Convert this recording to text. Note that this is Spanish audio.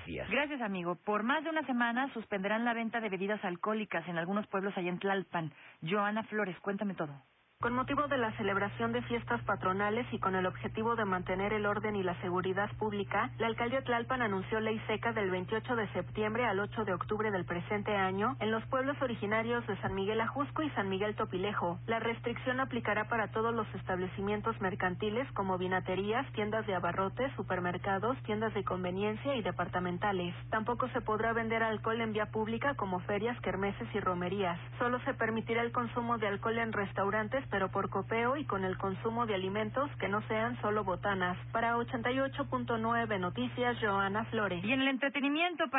Macías. Gracias, amigo. Por más de una semana suspenderán la venta de bebidas alcohólicas en algunos pueblos allá en Tlalpan. Joana Flores, cuéntame todo. Con motivo de la celebración de fiestas patronales y con el objetivo de mantener el orden y la seguridad pública, la alcaldía Tlalpan anunció ley seca del 28 de septiembre al 8 de octubre del presente año en los pueblos originarios de San Miguel Ajusco y San Miguel Topilejo. La restricción aplicará para todos los establecimientos mercantiles como vinaterías, tiendas de abarrotes, supermercados, tiendas de conveniencia y departamentales. Tampoco se podrá vender alcohol en vía pública como ferias, kermeses y romerías. Solo se permitirá el consumo de alcohol en restaurantes, pero por copeo y con el consumo de alimentos que no sean solo botanas. Para 88.9 Noticias, Joana Flores. Y en el entretenimiento,